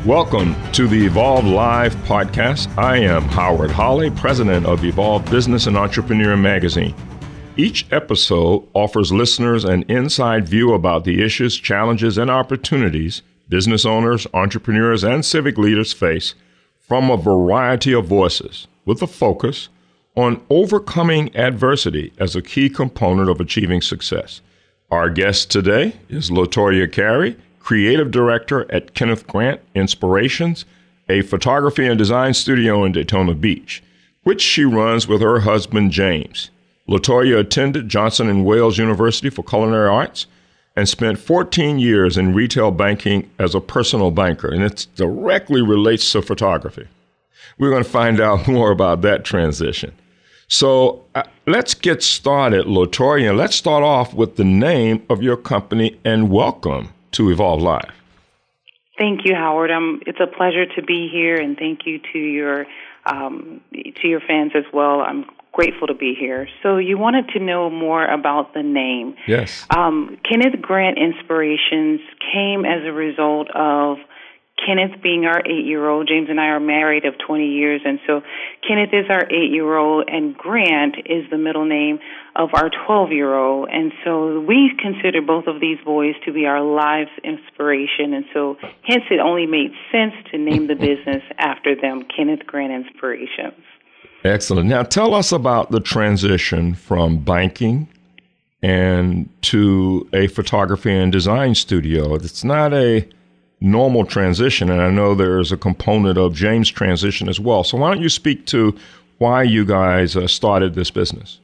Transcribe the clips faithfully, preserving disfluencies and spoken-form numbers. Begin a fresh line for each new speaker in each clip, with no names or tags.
Welcome to the Evolve Live podcast. I am Howard Holly, president of Evolve Business and Entrepreneur Magazine. Each episode offers listeners an inside view about the issues, challenges, and opportunities business owners, entrepreneurs, and civic leaders face from a variety of voices, with a focus on overcoming adversity as a key component of achieving success. Our guest today is Latoya Carey, Creative Director at Kenneth Grant Inspirations, a photography and design studio in Daytona Beach, which she runs with her husband, James. Latoya attended Johnson and Wales University for Culinary Arts and spent fourteen years in retail banking as a personal banker, and it directly relates to photography. We're going to find out more about that transition. So uh, let's get started, Latoya. Let's start off with the name of your company and welcome to Evolve Live.
Thank you, Howard. Um, it's a pleasure to be here, and thank you to your um, to your fans as well. I'm grateful to be here. So you wanted to know more about the name.
Yes.
Um, Kenneth Grant Inspirations came as a result of Kenneth being our eight-year-old. James and I are married of twenty years, and so Kenneth is our eight-year-old, and Grant is the middle name of our twelve-year-old. And so we consider both of these boys to be our lives inspiration, and so hence it only made sense to name the business after them, Kenneth Grant Inspirations.
Excellent. Now tell us about the transition from banking and to a photography and design studio. It's not a normal transition, and I know there's a component of James' transition as well. So why don't you speak to why you guys uh, started this business?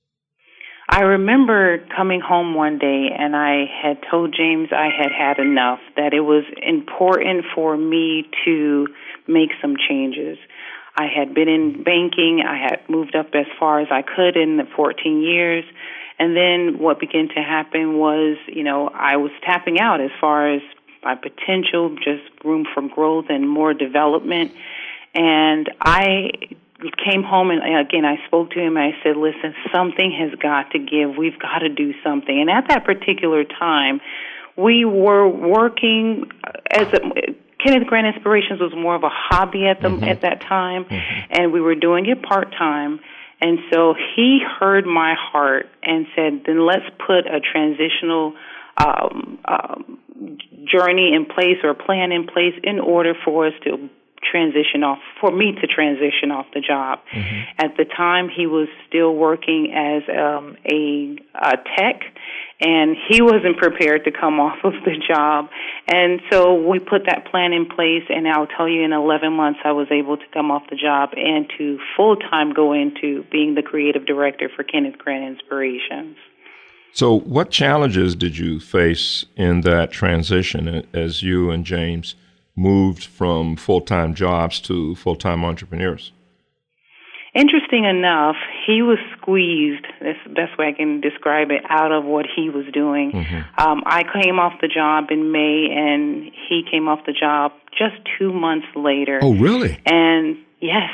I remember coming home one day and I had told James I had had enough, that it was important for me to make some changes. I had been in banking. I had moved up as far as I could in the fourteen years. And then what began to happen was, you know, I was tapping out as far as my potential, just room for growth and more development. And I came home and, again, I spoke to him and I said, listen, something has got to give. We've got to do something. And at that particular time, we were working as a, Kenneth Grant Inspirations was more of a hobby at the mm-hmm. at that time, mm-hmm. and we were doing it part-time. And so he heard my heart and said, then let's put a transitional um, um, journey in place or plan in place in order for us to transition off, for me to transition off the job. Mm-hmm. At the time, he was still working as um, a, a tech, and he wasn't prepared to come off of the job. And so we put that plan in place, and I'll tell you, in eleven months, I was able to come off the job and to full-time go into being the creative director for Kenneth Grant Inspirations.
So what challenges did you face in that transition as you and James moved from full-time jobs to full-time entrepreneurs?
Interesting enough, he was squeezed, that's the best way I can describe it, out of what he was doing. Mm-hmm. Um, I came off the job in May, and he came off the job just two months later.
Oh, really?
And yes.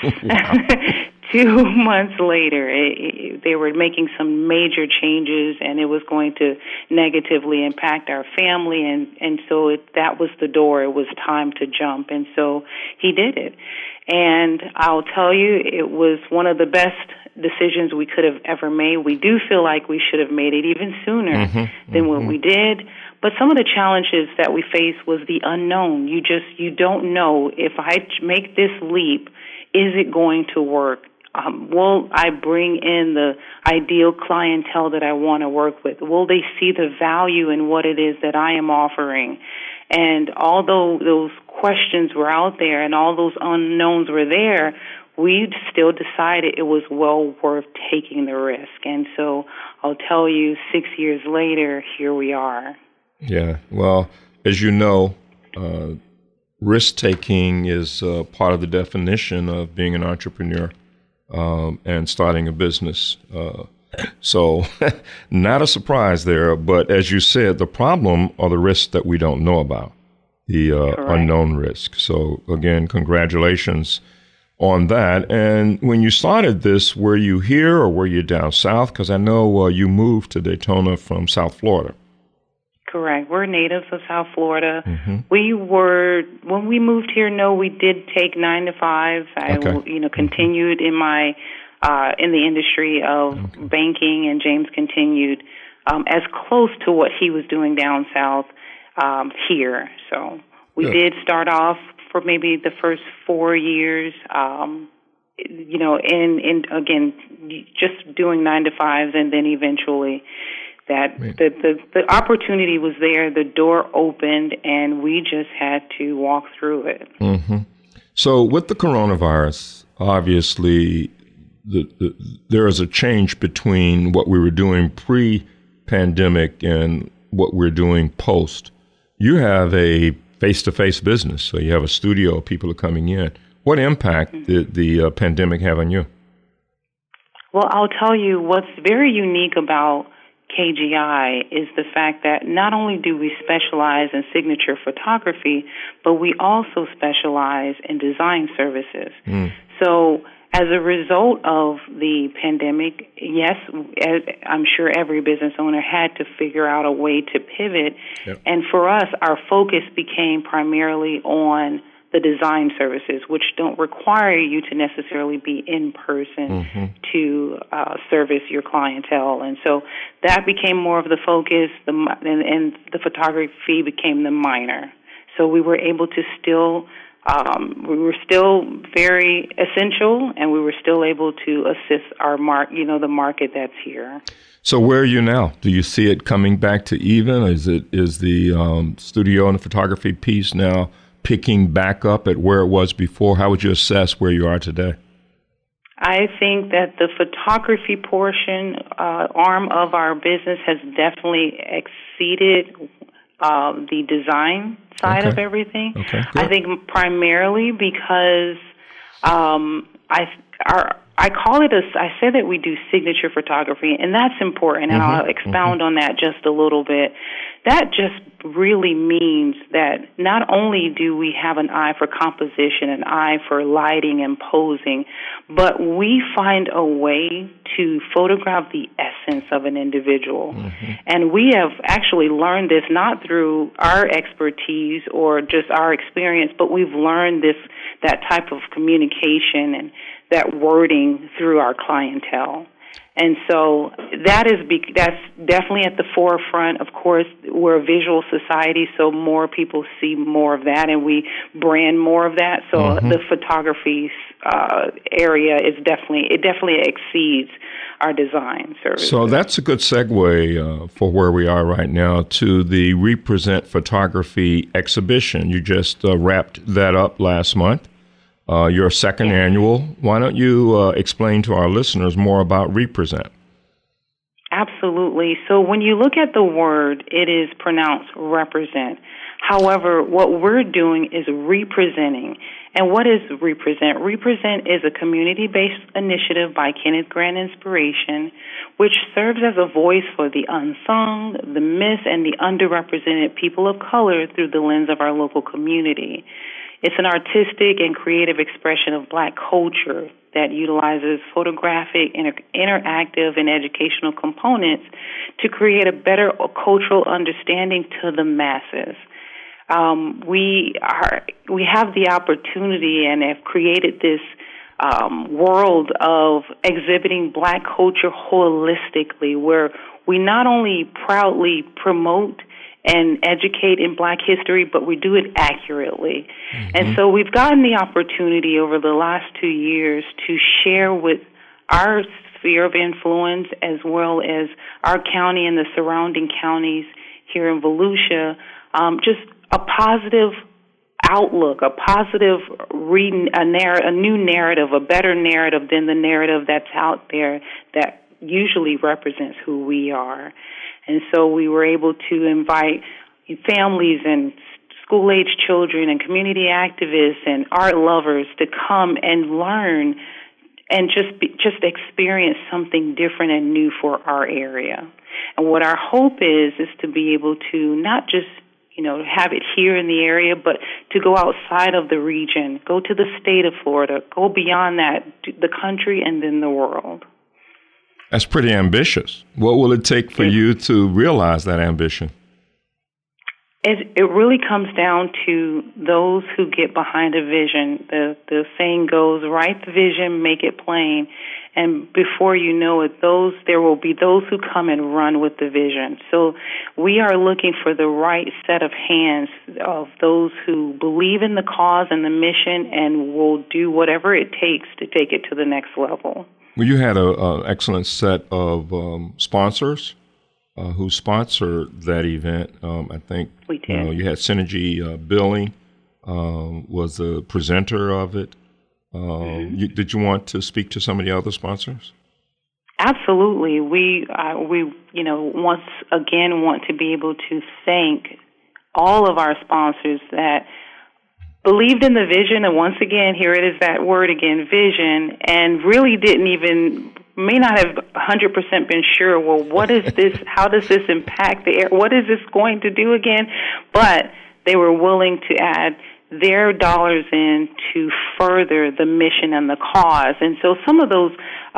Two months later, it, it, they were making some major changes, and it was going to negatively impact our family, and, and so it, that was the door. It was time to jump, and so he did it. And I'll tell you, it was one of the best decisions we could have ever made. We do feel like we should have made it even sooner mm-hmm, than mm-hmm. what we did. But some of the challenges that we faced was the unknown. You just, you don't know, if I make this leap, is it going to work? Um, will I bring in the ideal clientele that I want to work with? Will they see the value in what it is that I am offering? And although those questions were out there and all those unknowns were there, we still decided it was well worth taking the risk. And so I'll tell you, six years later, here we are.
Yeah. Well, as you know, uh, risk-taking is uh, part of the definition of being an entrepreneur. Um, and starting a business. Uh, so not a surprise there, but as you said, the problem are the risks that we don't know about, the uh, unknown risk. So again, congratulations on that. And when you started this, were you here or were you down south? Because I know uh, you moved to Daytona from South Florida.
Correct. We're natives of South Florida.
Mm-hmm. We
were, when we moved here, no, we did take nine to fives. I,
okay.
you know, continued mm-hmm. in my, uh, in the industry of okay. banking, and James continued um, as close to what he was doing down south um, here. So we
Good.
did start off for maybe the first four years, um, you know, in, in, again, just doing nine to fives, and then eventually that the, the, the opportunity was there, the door opened, and we just had to walk through it.
Mm-hmm. So with the coronavirus, obviously, the, the, there is a change between what we were doing pre-pandemic and what we're doing post. You have a face-to-face business, so you have a studio, people are coming in. What impact mm-hmm. did the uh, pandemic have on you?
Well, I'll tell you what's very unique about K G I is the fact that not only do we specialize in signature photography, but we also specialize in design services. Mm. So as a result of the pandemic, yes, I'm sure every business owner had to figure out a way to pivot. Yep. And for us, our focus became primarily on the design services, which don't require you to necessarily be in person mm-hmm. to uh, service your clientele. And so that became more of the focus, the, and, and the photography became the minor. So we were able to still, um, we were still very essential, and we were still able to assist our mark, you know, the market that's here.
So where are you now? Do you see it coming back to even? Is it is the um, studio and the photography piece now picking back up at where it was before? How would you assess where you are today?
I think that the photography portion, uh, arm of our business has definitely exceeded um, the design side okay. of everything.
Okay,
I think primarily because um, I our I call it a, I say that we do signature photography, and that's important, and mm-hmm, I'll expound mm-hmm. on that just a little bit. That just really means that not only do we have an eye for composition, an eye for lighting and posing, but we find a way to photograph the essence of an individual. Mm-hmm. And we have actually learned this not through our expertise or just our experience, but we've learned this, that type of communication and that wording through our clientele. And so that is be- that's definitely at the forefront. Of course, we're a visual society, so more people see more of that, and we brand more of that. So mm-hmm. the photography uh, area is definitely it definitely exceeds our design services.
So that's a good segue uh, for where we are right now to the Represent Photography exhibition. You just uh, wrapped that up last month. Uh, your second yeah. annual. Why don't you uh, explain to our listeners more about Represent?
Absolutely. So when you look at the word, it is pronounced represent. However, what we're doing is representing. And what is Represent? Represent is a community-based initiative by Kenneth Grant Inspiration, which serves as a voice for the unsung, the missed, and the underrepresented people of color through the lens of our local community. It's an artistic and creative expression of Black culture that utilizes photographic, inter- interactive, and educational components to create a better cultural understanding to the masses. Um, we are we have the opportunity and have created this um, world of exhibiting Black culture holistically, where we not only proudly promote and educate in Black history, but we do it accurately. Mm-hmm. And so we've gotten the opportunity over the last two years to share with our sphere of influence, as well as our county and the surrounding counties here in Volusia, um, just a positive outlook, a positive, re- a, narr- a new narrative, a better narrative than the narrative that's out there that usually represents who we are. And so we were able to invite families and school-age children and community activists and art lovers to come and learn and just be, just experience something different and new for our area. And what our hope is is to be able to not just, you know, have it here in the area, but to go outside of the region, go to the state of Florida, go beyond that, the country, and then the world.
That's pretty ambitious. What will it take for you to realize that ambition?
It, it really comes down to those who get behind a vision. The the saying goes, write the vision, make it plain. And before you know it, those there will be those who come and run with the vision. So we are looking for the right set of hands of those who believe in the cause and the mission and will do whatever it takes to take it to the next level.
Well, you had an excellent set of um, sponsors uh, who sponsored that event. Um, I think
we did.
You know, you had Synergy uh, Billing um, was the presenter of it. Um, mm-hmm. you, did you want to speak to some of the other sponsors?
Absolutely. We, uh, we, you know, once again want to be able to thank all of our sponsors that believed in the vision, and once again, here it is that word again, vision, and really didn't even, may not have one hundred percent been sure, well, what is this, how does this impact the air, what is this going to do again? But they were willing to add their dollars in to further the mission and the cause. And so some of those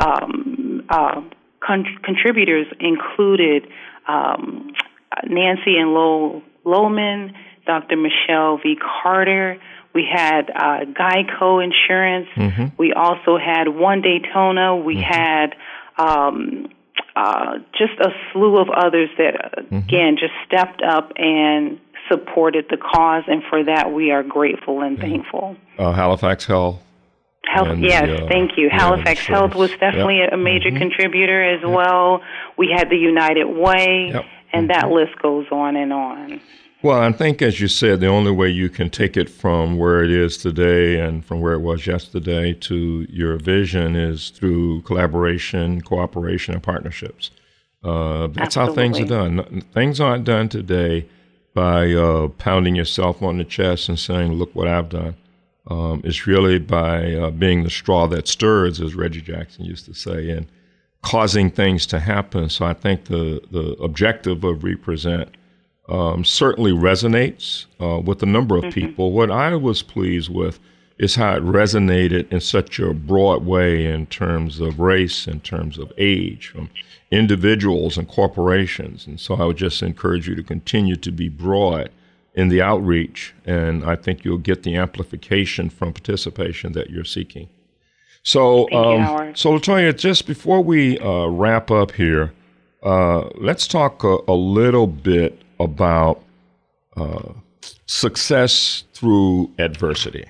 um, uh, con- contributors included um, Nancy and Lowell Lowman, Doctor Michelle V. Carter. We had uh, Geico Insurance. Mm-hmm. We also had One Daytona. We mm-hmm. had um, uh, just a slew of others that, uh, mm-hmm. again, just stepped up and supported the cause, and for that we are grateful and mm-hmm. thankful.
Uh, Halifax Health.
Health,
and,
yes,
uh,
thank you.
yeah,
Halifax Health was definitely yep. a major mm-hmm. contributor as yep. well. We had the United Way, yep. and mm-hmm. that list goes on and on.
Well, I think, as you said, the only way you can take it from where it is today and from where it was yesterday to your vision is through collaboration, cooperation, and partnerships. Uh, that's Absolutely. How things are done. Things aren't done today by uh, pounding yourself on the chest and saying, look what I've done. Um, it's really by uh, being the straw that stirs, as Reggie Jackson used to say, and causing things to happen. So I think the, the objective of Represent um, certainly resonates uh, with a number of mm-hmm. people. What I was pleased with is how it resonated in such a broad way in terms of race, in terms of age, from individuals and corporations. And so I would just encourage you to continue to be broad in the outreach, and I think you'll get the amplification from participation that you're seeking. So,
Thank um, you, Howard.
So LaToya, just before we uh, wrap up here, uh, let's talk a, a little bit about uh, success through adversity.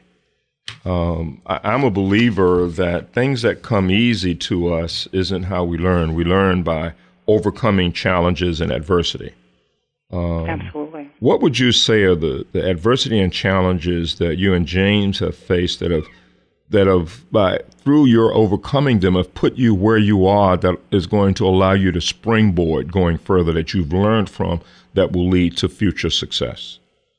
Um, I, I'm a believer that things that come easy to us isn't how we learn. We learn by overcoming challenges and adversity. Um,
Absolutely.
What would you say are the, the adversity and challenges that you and James have faced that have that have by through your overcoming them have put you where you are, that is going to allow you to springboard going further, that you've learned from, that will lead to future success?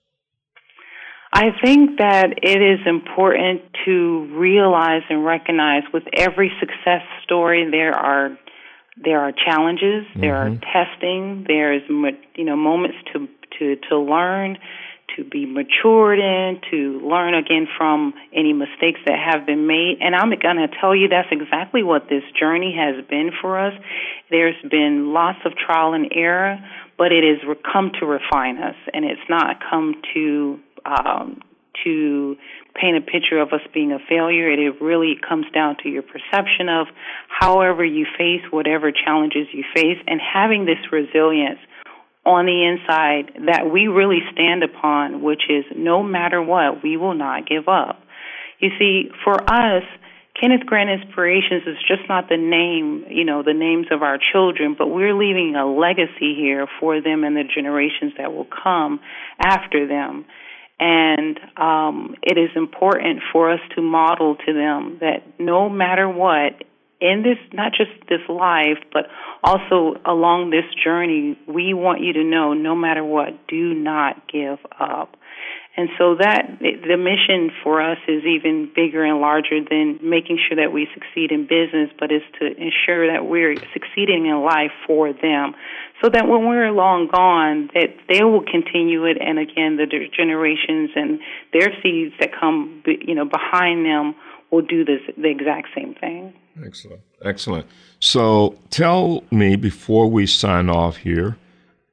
I think that it is important to realize and recognize with every success story there are there are challenges, mm-hmm. there are testing, there is you know moments to to to learn, to be matured in, to learn again from any mistakes that have been made. And I'm going to tell you that's exactly what this journey has been for us. There's been lots of trial and error, but it has come to refine us, and it's not come to um, to paint a picture of us being a failure. It, it really comes down to your perception of however you face whatever challenges you face, and having this resilience on the inside that we really stand upon, which is no matter what, we will not give up. You see, for us, Kenneth Grant Inspirations is just not the name, you know, the names of our children, but we're leaving a legacy here for them and the generations that will come after them. And um, it is important for us to model to them that no matter what, in this, not just this life, but also along this journey, we want you to know, no matter what, do not give up. And so that the mission for us is even bigger and larger than making sure that we succeed in business, but is to ensure that we're succeeding in life for them, so that when we're long gone, that they will continue it, and again, the generations and their seeds that come, you know, behind them will do this the exact same thing.
Excellent, excellent. So tell me, before we sign off here,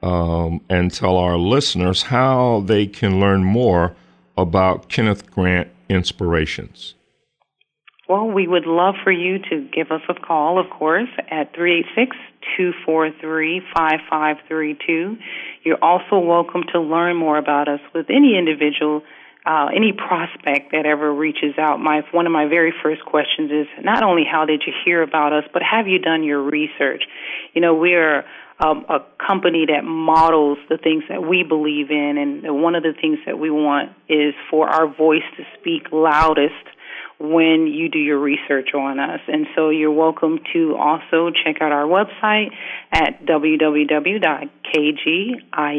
um, and tell our listeners how they can learn more about Kenneth Grant Inspirations.
Well, we would love for you to give us a call, of course, at three eight six, two four three, five five three two. You're also welcome to learn more about us with any individual, uh, any prospect that ever reaches out. My One of my very first questions is not only how did you hear about us, but have you done your research? You know, we're um, a company that models the things that we believe in, and one of the things that we want is for our voice to speak loudest when you do your research on us. And so you're welcome to also check out our website at w w w dot k g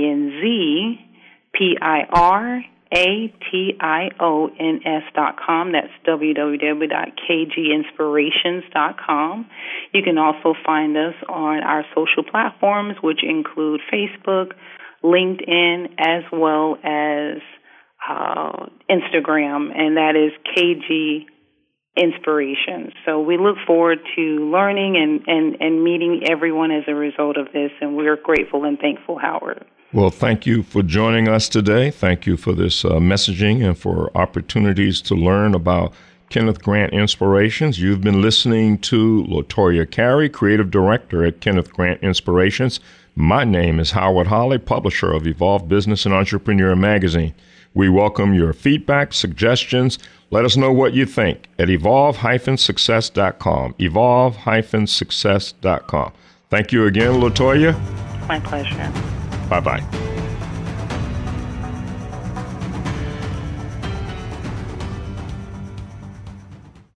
inspirations dot com. That's w w w dot k g inspirations dot com. You can also find us on our social platforms, which include Facebook, LinkedIn, as well as uh, Instagram, and that is K G Inspirations. So we look forward to learning and, and, and meeting everyone as a result of this, and we're grateful and thankful, Howard.
Well, thank you for joining us today. Thank you for this uh, messaging and for opportunities to learn about Kenneth Grant Inspirations. You've been listening to LaToya Carey, Creative Director at Kenneth Grant Inspirations. My name is Howard Holly, publisher of Evolve Business and Entrepreneur Magazine. We welcome your feedback, suggestions. Let us know what you think at evolve dash success dot com. evolve dash success dot com. Thank you again, LaToya.
My pleasure.
Bye-bye.